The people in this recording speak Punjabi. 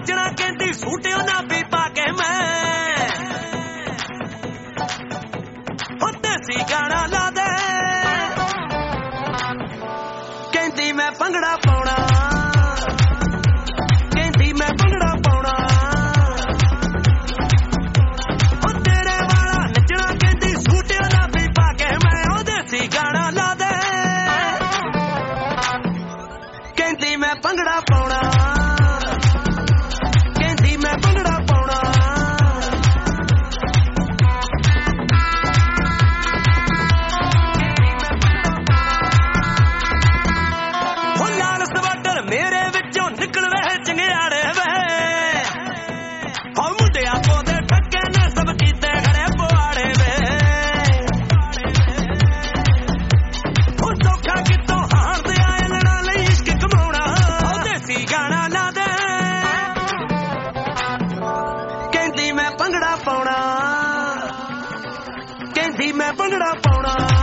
ਨੱਚਣਾ ਕਹਿੰਦੀ ਸੂਟ ਉਹਨਾਂ ਵੀ ਪਾ ਕੇ ਮੈਂ ਉਹ ਦੇਸੀ ਗਾਣਾ ਲਾ ਦੇ ਕਹਿੰਦੀ ਮੈਂ ਭੰਗੜਾ ਪਾਉਣਾ ਕਹਿੰਦੀ ਮੈਂ ਭੰਗੜਾ ਪਾਉਣਾ ਉਹ ਤੇਰੇ ਵਾਲਾ ਨੱਚਣਾ ਕਹਿੰਦੀ ਸੂਟ ਉਹਨਾਂ ਵੀ ਪਾ ਕੇ ਮੈਂ ਉਹ ਦੇਸੀ ਗਾਣਾ ਲਾ ਦੇ ਕਹਿੰਦੀ ਮੈਂ ਭੰਗੜਾ ਪਾਉਣਾ ਕਹਿੰਦੀ ਮੈਂ ਭੰਗੜਾ ਪਾਉਣਾ ਉਹ ਲਾਲ ਸਵਾਟਰ ਮੇਰੇ ਵਿੱਚੋਂ ਨਿਕਲ ਵੇ ਚੰਗਿਆੜੇ ਵੇ ਹੋ ਮੁੰਡਿਆਂ ਪੋਦੇ ਠੱਗੇ ਨੇ ਸਭ ਕੀਤੇ ਖੜੇ ਪੁਆੜੇ ਵੇ ਉਹ ਸੌਖਾ ਕਿਤੋਂ ਹਾਰਦੇ ਆਏ ਲੜਾਂ ਲਈ ਇਸ਼ਕ ਕਮਾਉਣਾ ਉਹ ਦੇਸੀ ਗਾਣਾ ਲਾ ਦੇ ਕਹਿੰਦੀ ਮੈਂ ਭੰਗੜਾ ਪਾਉਣਾ ਕਹਿੰਦੀ ਮੈਂ ਭੰਗੜਾ ਪਾਉਣਾ